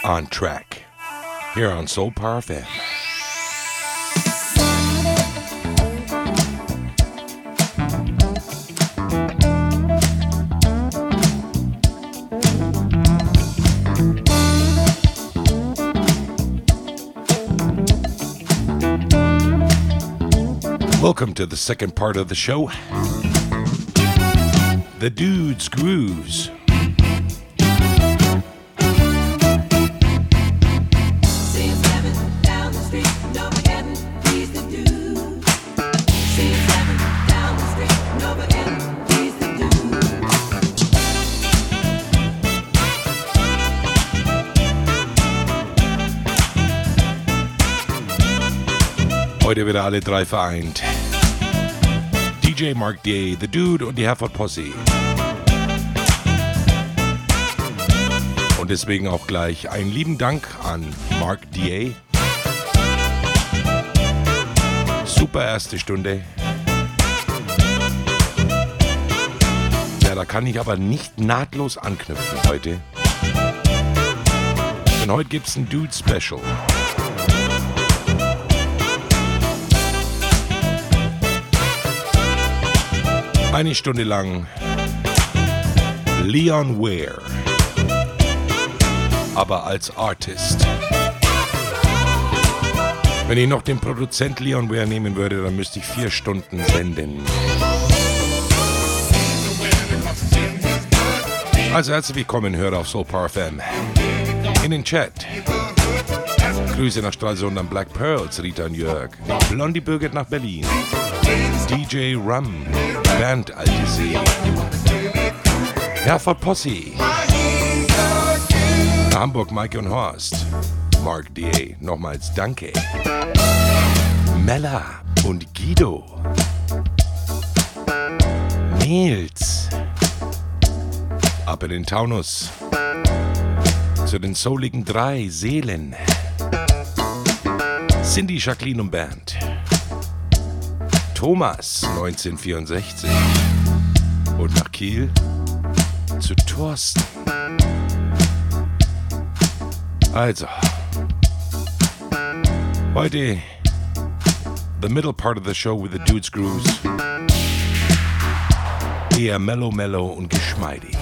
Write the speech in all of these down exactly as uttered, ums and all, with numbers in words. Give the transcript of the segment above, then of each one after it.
on track here on Soul Power F M. Welcome to the second part of the show, The Dudes Grooves. Heute wieder alle drei vereint. D J Mark D A, The Dude und die Herford Posse. Und deswegen auch gleich einen lieben Dank an Mark D A. Super erste Stunde. Ja, da kann ich aber nicht nahtlos anknüpfen heute. Denn heute gibt's ein Dude Special. Eine Stunde lang Leon Ware, aber als Artist. Wenn ich noch den Produzent Leon Ware nehmen würde, dann müsste ich vier Stunden senden. Also herzlich willkommen, Hörer auf Soul Power F M. In den Chat. Grüße nach Stralsund an Black Pearls, Rita und Jörg. Blondie Birgit nach Berlin. D J Rum, Bernd Altesee. Herford Posse. Nach Hamburg, Maike und Horst. Mark D A, nochmals danke. Mella und Guido. Nils. Ab in den Taunus. Zu den souligen drei Seelen. Cindy, Jacqueline und Bernd. Thomas, neunzehnhundertvierundsechzig. Und nach Kiel zu Thorsten. Also, heute the middle part of the show with the Dudes Grooves. Eher mellow, mellow und geschmeidig.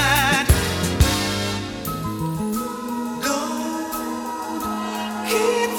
Keep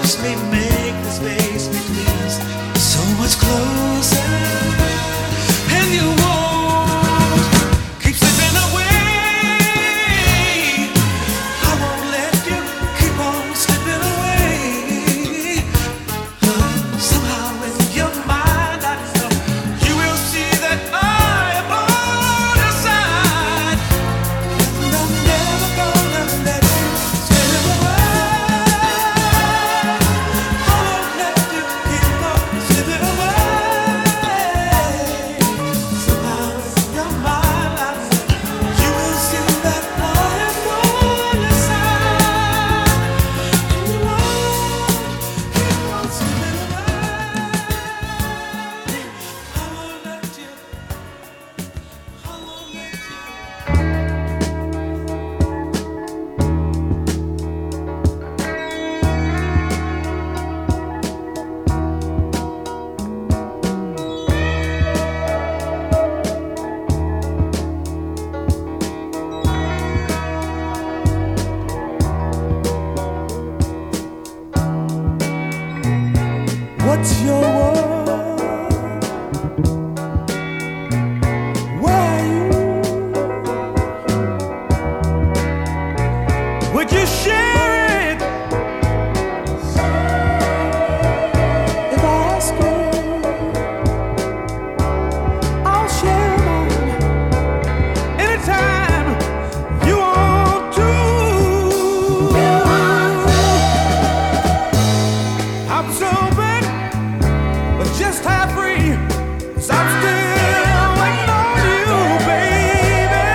What's your world? Where are you? Would you share it if I ask you? I'll share mine anytime you want to. I'm so bad, but just half free, 'cause I'm still waiting on you, baby.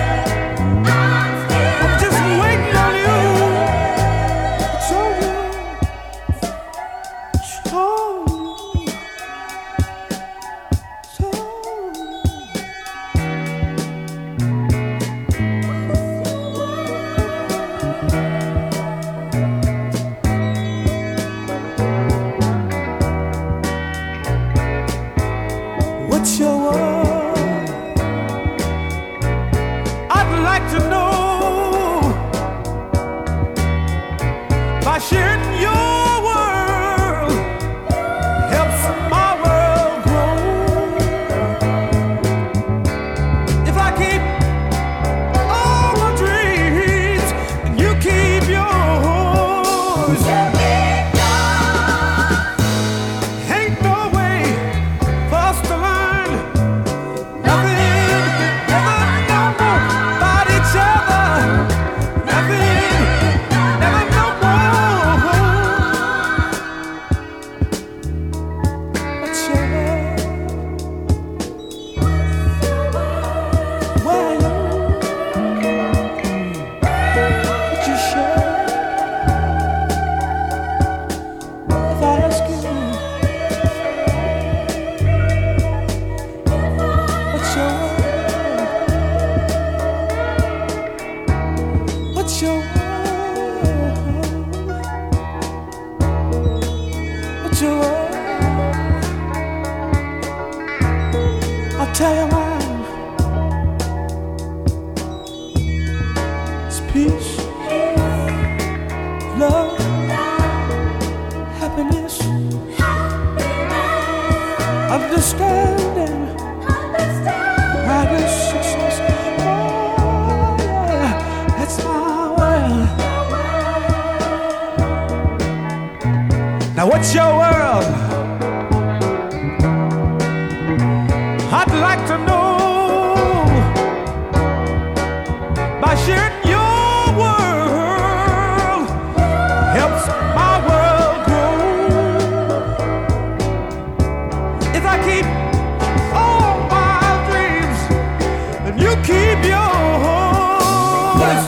I'm just waiting on you. So you, so you, so you. What's your world? I'd like to know by sharing your world helps my world grow. If I keep all my dreams and you keep yours, ain't no way for us to learn nothing, never know more about each other. Nothing, never know more. What's your world? Where are you? Would you share if I ask you? What's your world? What's your world? What's your world? I'll tell you mine. It's peace, love, happiness, understanding, progress, success. Oh yeah, that's my world. Now what's your world? I'd like to know by sharing your world helps my world grow. If I keep all my dreams and you keep yours,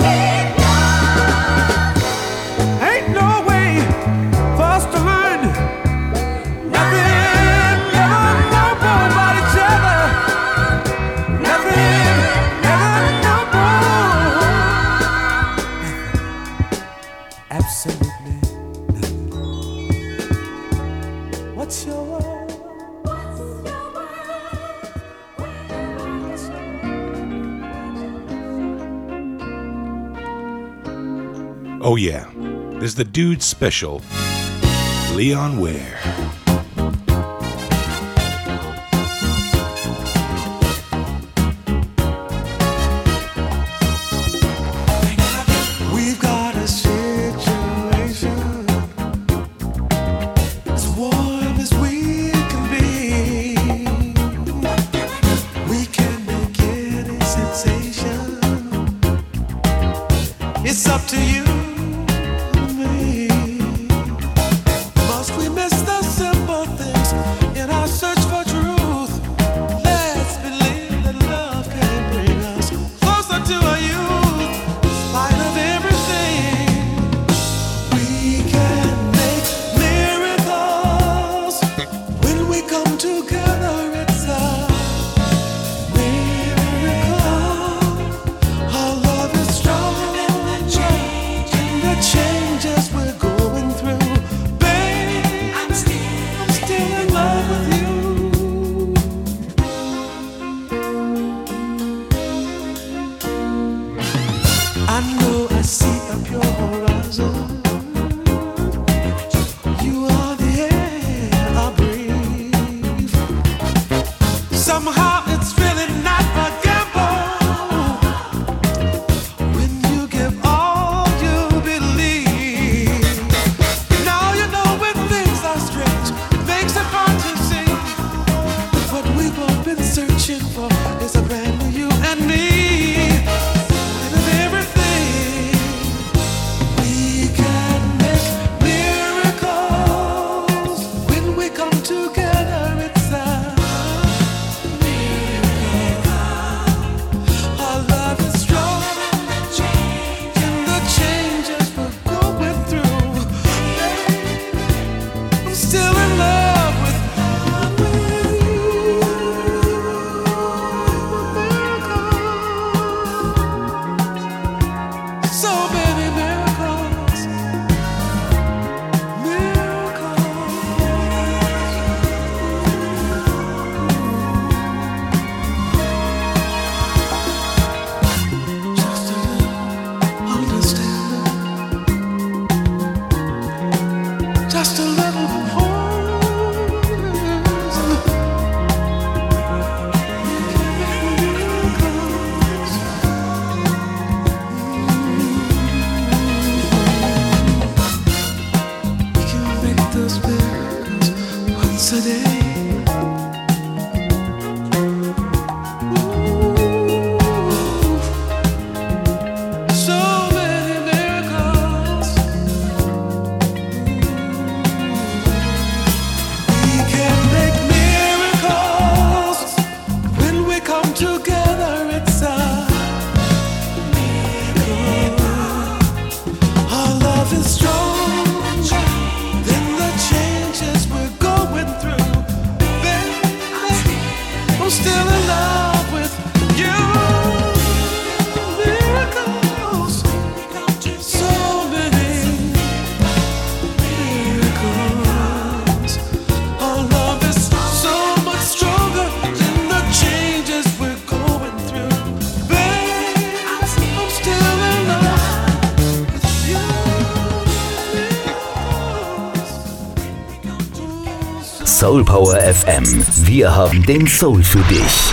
ain't no way for us to learn nothing, never know more about each other. Nothing, never know more. Absolutely nothing. What's your world? Oh yeah, there's the Dude Special Leon Ware. It's up to you and me. Must we miss the simple things in our search for truth? Let's believe that love can bring us closer to our youth. In spite of everything, we can make miracles when we come together. It's a changes we're going through, babe. I'm still, I'm still in love with you. I know I see up your horizon. You are the air I breathe. Somehow it's really not a gamble when you give all. Searching for is a brand new you and me. And of everything, we can make miracles when we come together. It's a miracle. Our love is strong, and the changes we're going through. I'm still in love with. Just a little we can make those miracles once a day. Soul Power F M. Wir haben den Soul für dich.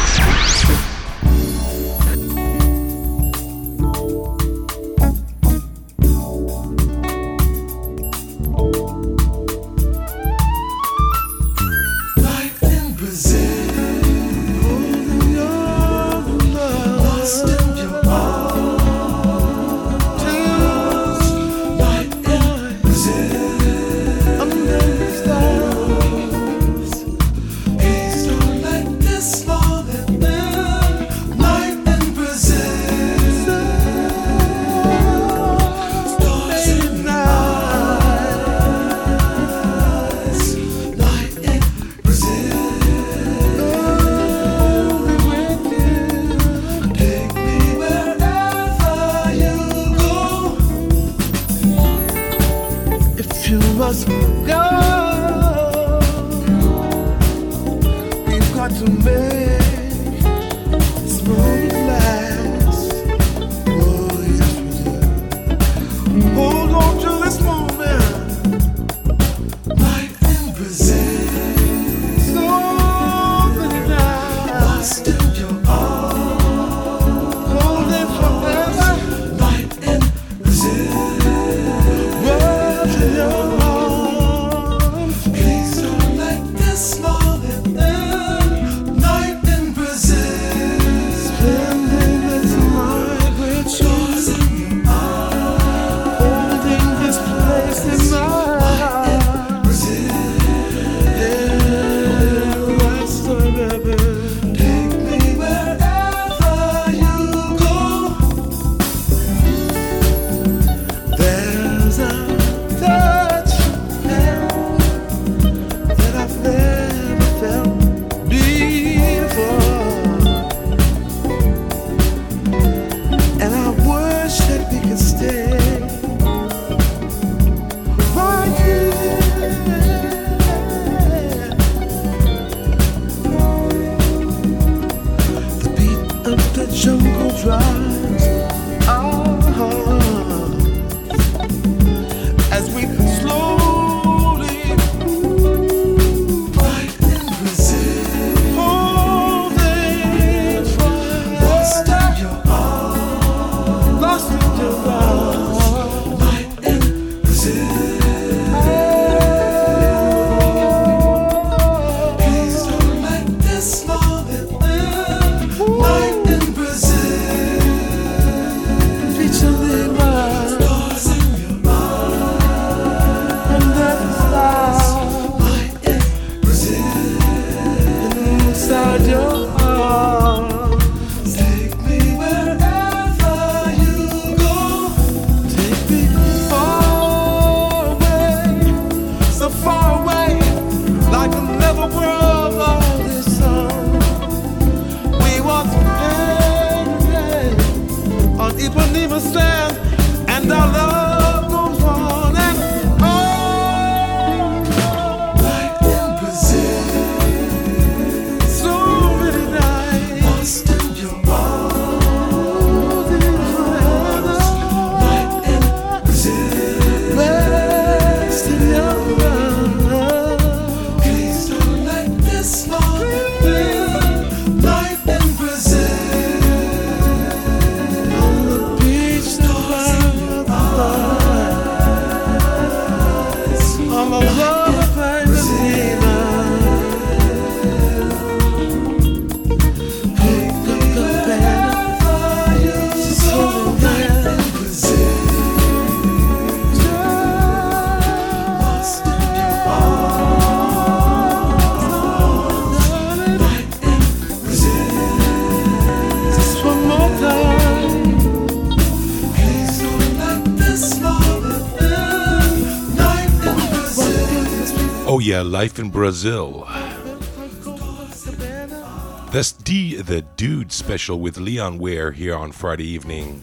Hold on to this moment. Oh yeah, life in Brazil. That's D the Dude special with Leon Ware here on Friday evening.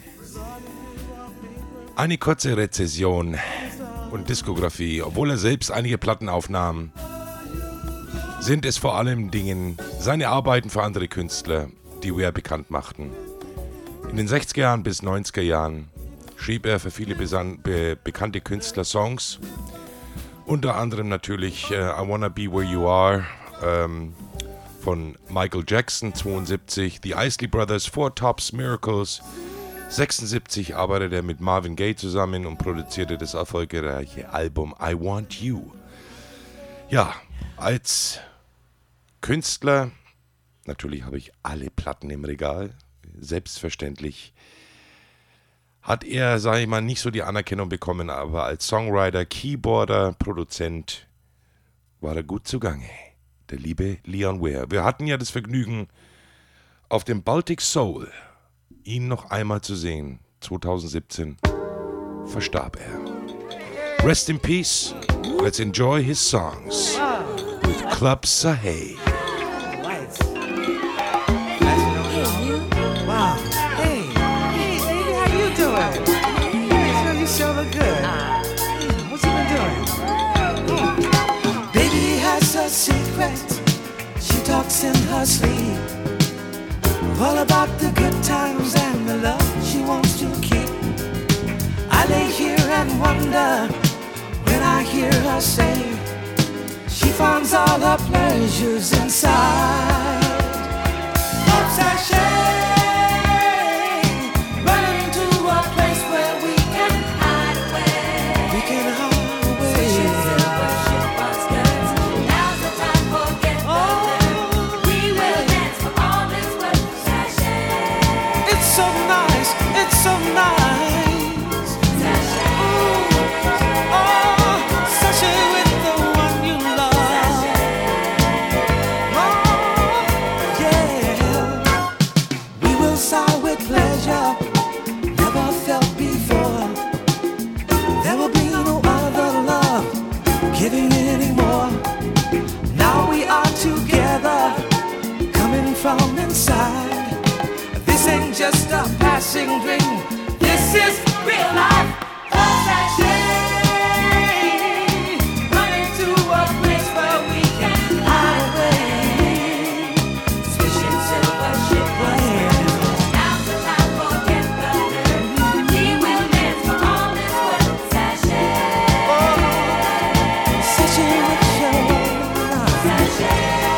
Eine kurze Rezession und Diskografie. Obwohl er selbst einige Platten aufnahm, sind es vor allem Dingen seine Arbeiten für andere Künstler, die Ware bekannt machten. In den sechziger Jahren bis neunziger Jahren schrieb er für viele besan- be- bekannte Künstler Songs. Unter anderem natürlich uh, I Wanna Be Where You Are ähm, von Michael Jackson, zweiundsiebzig, The Isley Brothers, Four Tops, Miracles. sechsundsiebzig arbeitete er mit Marvin Gaye zusammen und produzierte das erfolgreiche Album I Want You. Ja, als Künstler, natürlich habe ich alle Platten im Regal, selbstverständlich, hat er, sage ich mal, nicht so die Anerkennung bekommen, aber als Songwriter, Keyboarder, Produzent war er gut zugange. Der liebe Leon Ware. Wir hatten ja das Vergnügen, auf dem Baltic Soul ihn noch einmal zu sehen. zweitausendsiebzehn verstarb er. Rest in peace. Let's enjoy his songs with Club Sahé. Wow. Hey, hey, baby, how you doing? Hey, you sure look good. Hey, what you been doing? Baby has a secret. She talks in her sleep. All about the good times and the love she wants to keep. I lay here and wonder when I hear her say she finds all her pleasures inside. Club Sahé. Running to a place where we can hide away. We can hide away. just a passing dream. This is real life. Love sachet, running to a place where we can hide away. Swishing silver ship waves. Now's the time for get the nerve. We will dance for all this world. Sachet, oh, sachet with your love. Sachet,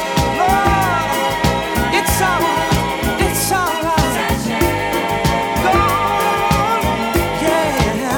oh, it's alright, it's alright. Sachet, go, yeah.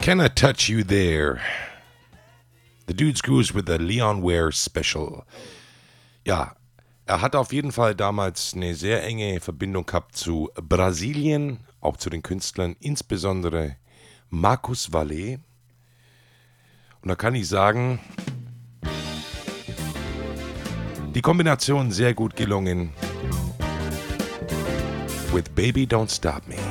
Can I Touch You There? The Dude Screws with the Leon Ware Special. Ja, er hat auf jeden Fall damals eine sehr enge Verbindung gehabt zu Brasilien, auch zu den Künstlern, insbesondere Marcus Valle. Und da kann ich sagen, die Kombination sehr gut gelungen. With Baby Don't Stop Me.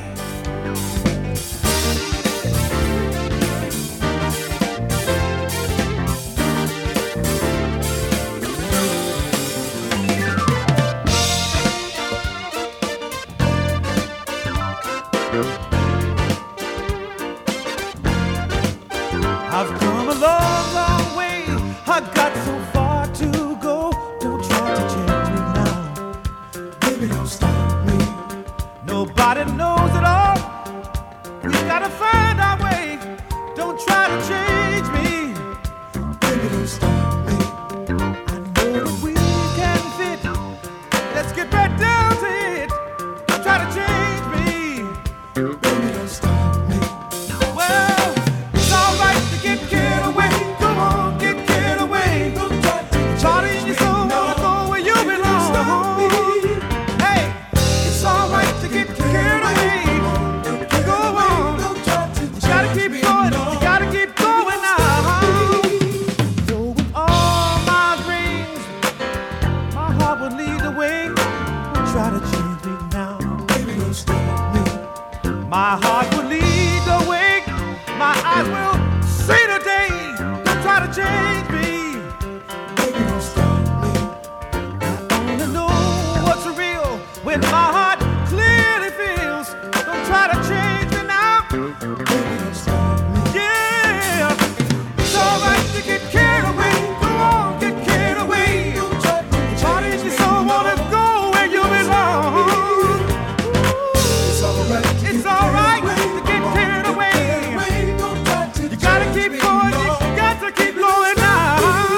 I've come a long, long way. I got so far to go. Don't try to change me now. Baby, don't stop me. Nobody knows it all. We gotta find our way. Don't try to change me. Baby, don't stop me. I know that we can fit. Let's get right down to it. Don't try to change me. Baby, don't stop me. Well, it's alright to get carried away. Come on, get carried away. Charlie in your soul, wanna go where you belong. Hey, it's alright to get carried away. Go on, you gotta keep going, you gotta keep going now. Though with all my dreams, my heart will lead the way. Don't try to change me now. Baby, don't stop me. My heart will lead the way. My eyes will see the day. Don't try to change me. Baby, don't stop me. I only know what's real when my heart clearly feels. Don't try to change me now. Baby, don't stop me. Yeah, it's alright to get carried away. Go on, get carried away. Charlie, you so wanna go where you belong. It's alright. It's alright to get carried away. You gotta keep going. You got to keep going now.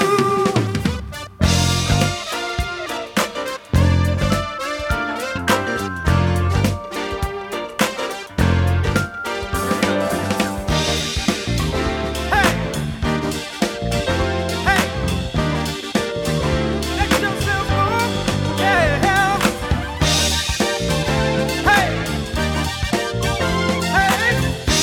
Hey, hey, let yourself go. Yeah, hey, hey.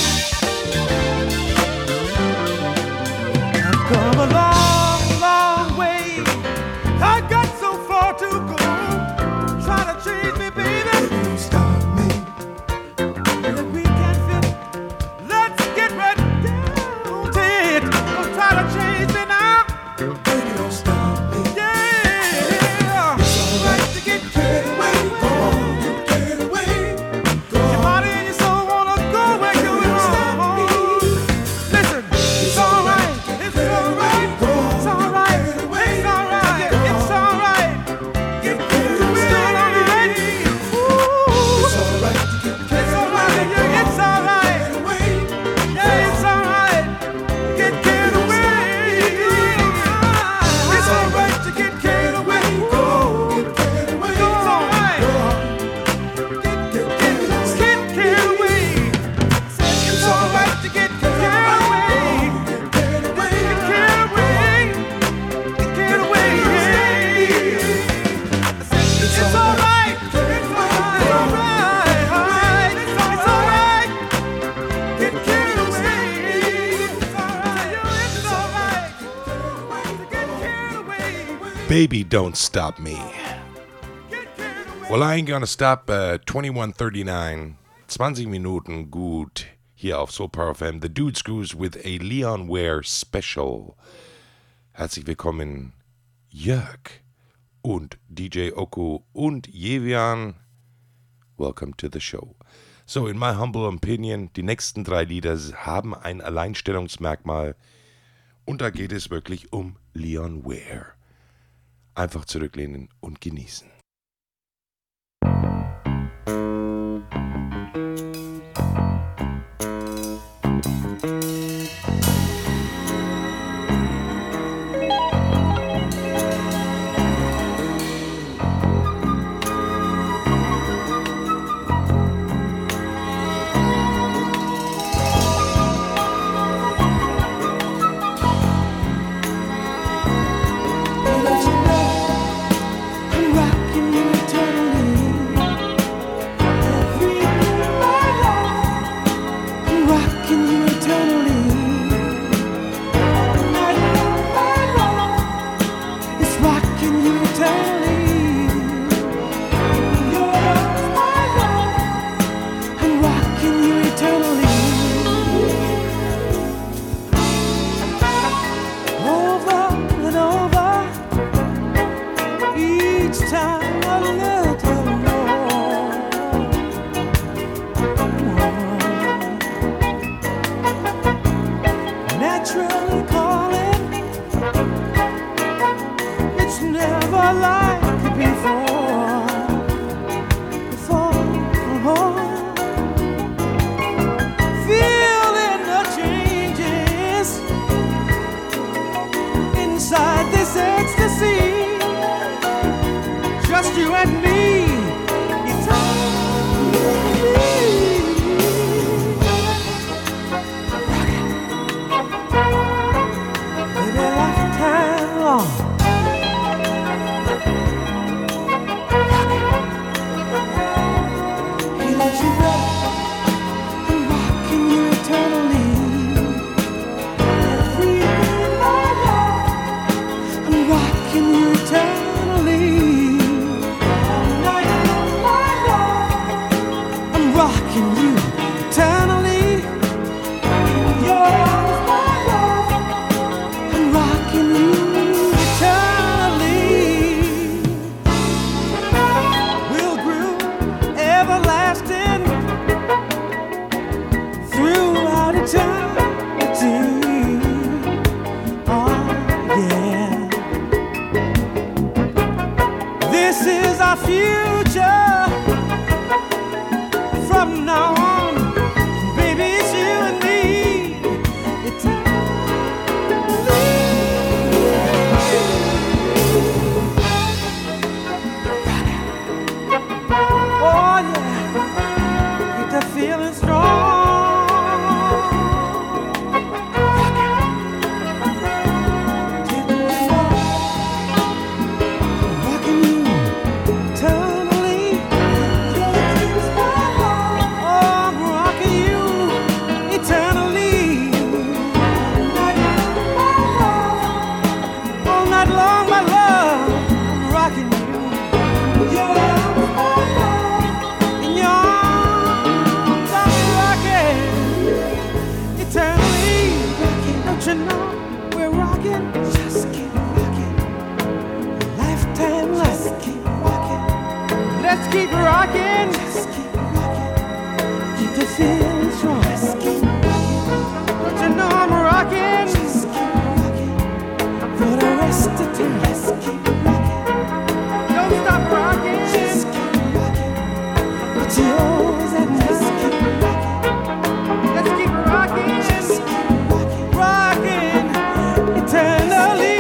I've come a long, long way. I got so far to go. Don't try to change me, baby. Don't stop me. That we can fit. Let's get right down to it. Don't try to change me now. Baby, don't stop me. Yeah. It's alright to get carried away. Go on, get carried away. Your body and your soul wanna go where you belong. Listen, it's alright, it's alright, it's alright, it's alright, it's alright. Get carried away. It's alright. Ooh. It's alright to get carried away. Yeah, it's alright. Yeah, it's alright. Get carried away. It's alright to get carried away. Go, get carried away. It's alright. Get, get, get, get carried away. It's alright to get carried away. Get carried away. Get carried away. Get carried away. It's alright. It's alright. Alright. It's alright. Get carried away. It's alright. It's alright. Get carried away. Baby Don't Stop Me. Get carried away. Well, I ain't gonna stop. uh, twenty-one thirty-nine, zwanzig Minuten gut hier auf Soul Power F M. The Dude Screws with a Leon Ware Special. Herzlich willkommen, Jörg und D J Oku und Jevian. Welcome to the show. So, in my humble opinion, die nächsten drei Lieder haben ein Alleinstellungsmerkmal und da geht es wirklich um Leon Ware. Einfach zurücklehnen und genießen. Let's keep rocking. Just keep rocking. Keep the feeling strong. Just keep rocking. Don't you know I'm rocking? Just keep rocking. For the rest of the time. Let's keep rocking. Don't stop rocking. Just keep rocking. Put yours at just keep rocking. Let's keep rocking. Just keep rocking. Rocking eternally.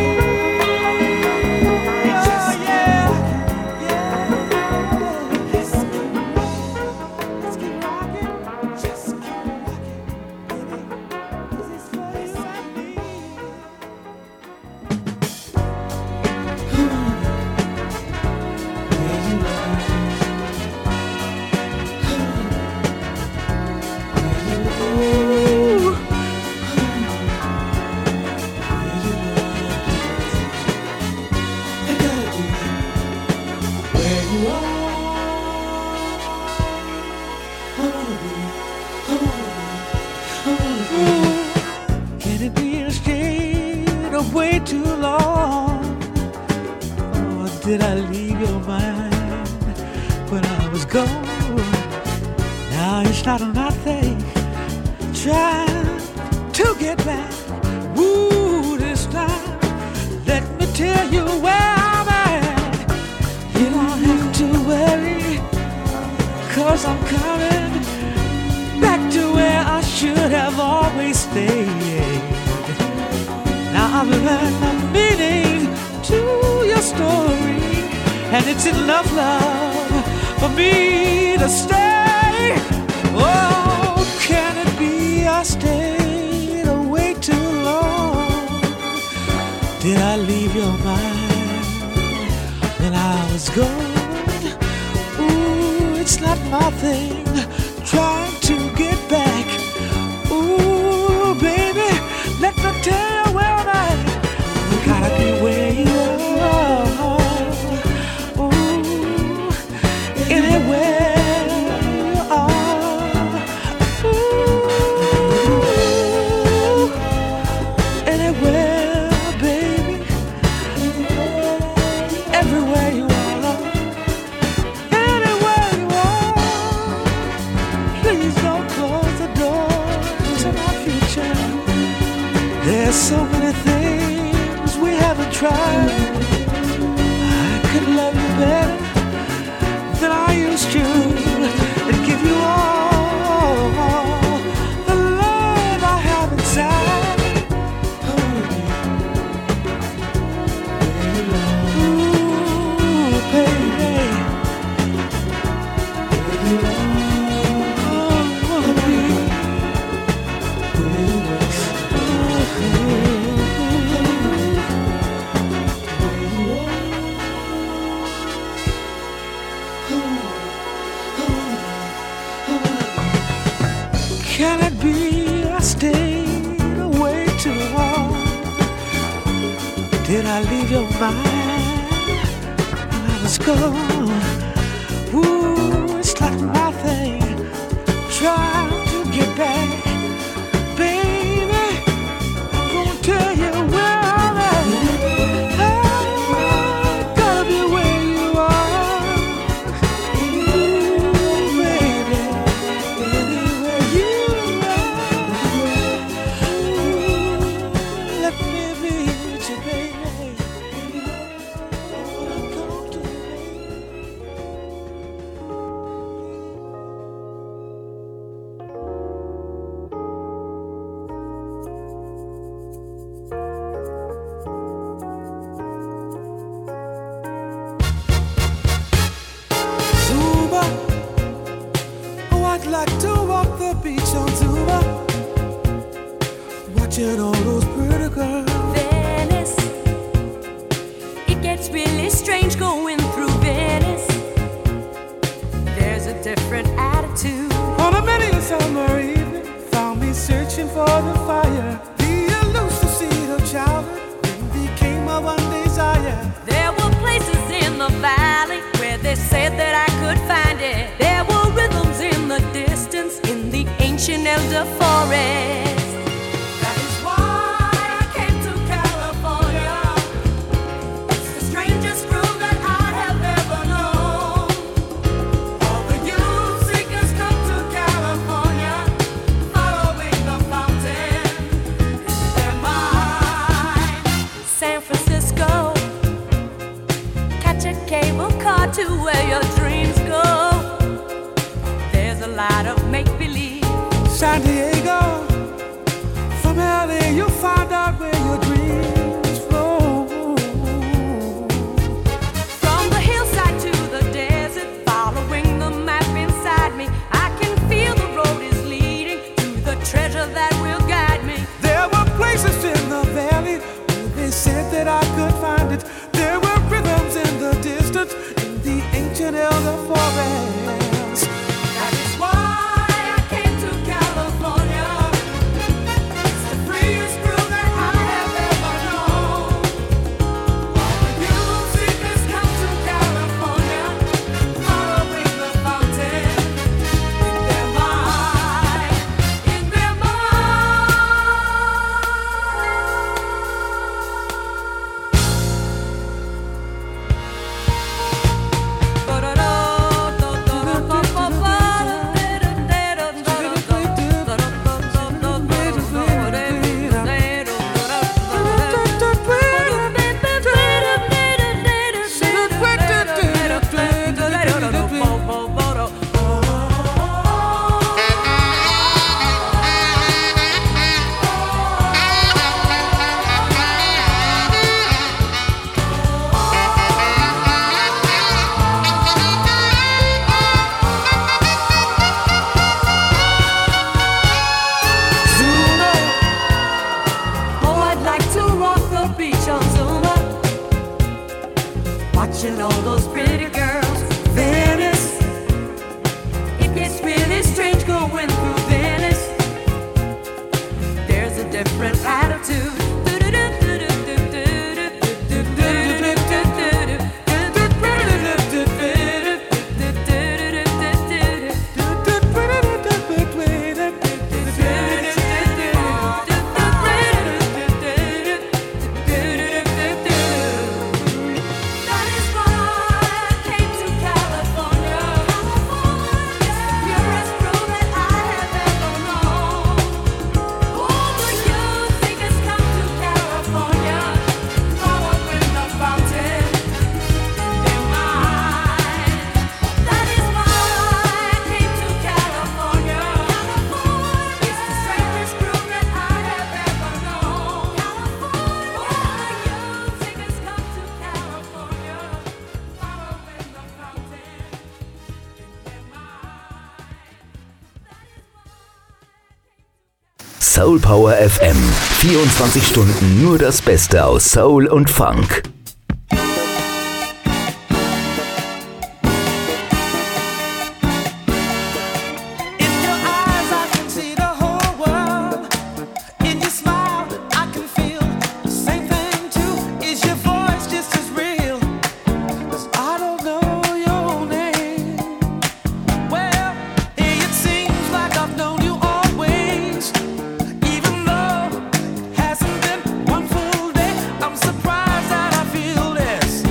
Did I leave your mind when I was gone? Now it's not nothing trying to get back. Woo, this time, let me tell you where I'm at. You don't have to worry, cause I'm coming back to where I should have always stayed. Now I've learned the meaning to your story, and it's enough love for me to stay. Oh, can it be I stayed away too long? Did I leave your mind when I was gone? Ooh, it's not my thing trying to get back. Ooh, baby, let me tell you where I'm at. You gotta be where you are. Anywhere you are, ooh, anywhere, baby, everywhere you are, anywhere you are. Please don't close the door to my future. There's so many things we haven't tried. I could love you better than I used to, and give you all the love I have inside. Ooh, baby, oh, baby. Can it be I stayed away too long? Did I leave your mind when I was gone? Ooh, it's like nothing trying to get back. Baby, I'm gonna tell you where I'm at. I gotta be where you are. Ooh, baby, anywhere you are. Let me be with you, baby. Come to me. Zuba, oh, I'd like to walk the beach on Zuba, watching all those pretty girls. Venice, it gets really strange going through Venice. There's a different attitude. On a many a summer evening, found me searching for the fire. The elusive seed of childhood then became my one desire. There were places in the valley where they said that I could find it. There were rhythms in the distance in the ancient elder forest. That is why I came to California. It's the strangest groove that I have ever known. elder forest. That is why I came to California. It's the freest groove that I have ever known. All the youth seekers come to California, following the fountain in their mind, in their watching all those pretty girls, Venice. It gets really strange going through Venice. There's a different attitude. Soul Power F M. vierundzwanzig Stunden nur das Beste aus Soul und Funk. One full day, I'm surprised that I feel this.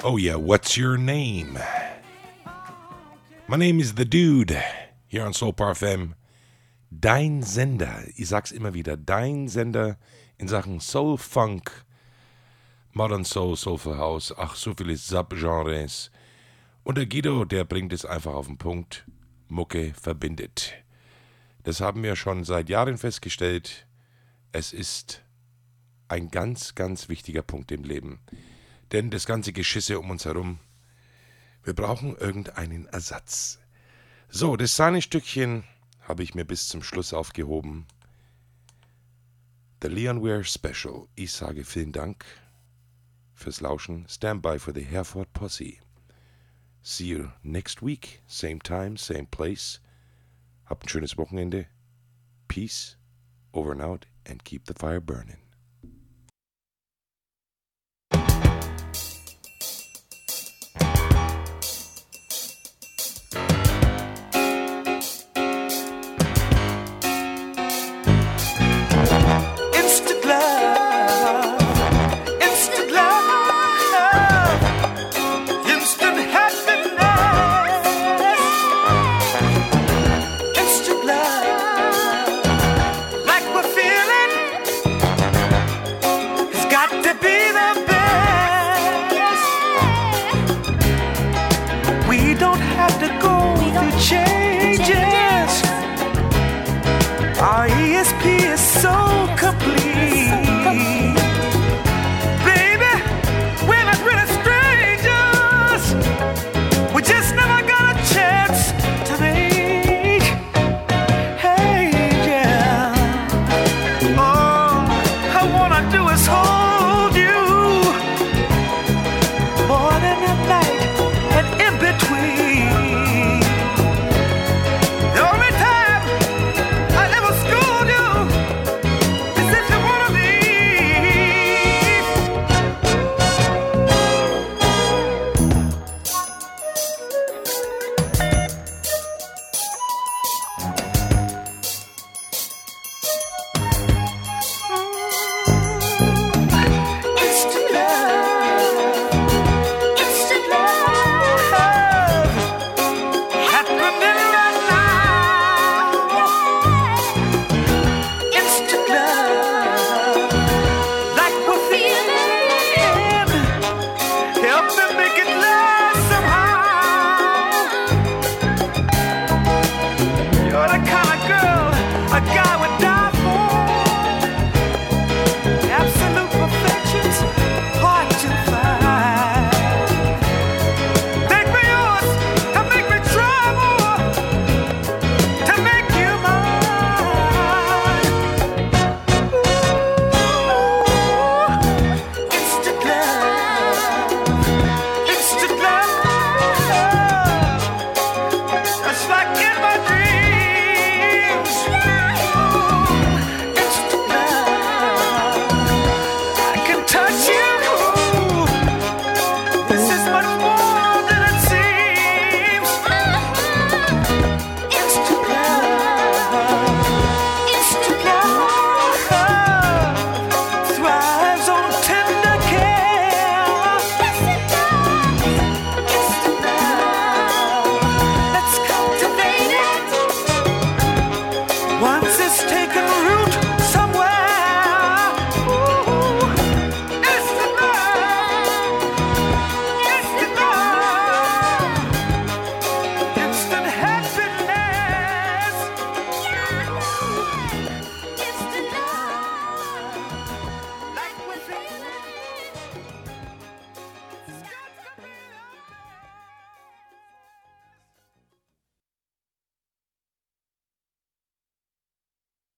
Oh yeah, what's your name? My name is The Dude, hier on Soul Power F M. Dein Sender, ich sag's immer wieder, dein Sender in Sachen Soul, Funk, Modern Soul, Soulful House, ach, so viele Subgenres. Und der Guido, der bringt es einfach auf den Punkt. Mucke verbindet. Das haben wir schon seit Jahren festgestellt. Es ist ein ganz, ganz wichtiger Punkt im Leben. Denn das ganze Geschisse um uns herum, wir brauchen irgendeinen Ersatz. So, das Sahnestückchen habe ich mir bis zum Schluss aufgehoben. The Leon Ware Special. Ich sage vielen Dank fürs Lauschen. Stand by for the Herford Posse. See you next week. Same time, same place. Habt ein schönes Wochenende. Peace, over and out, and keep the fire burning.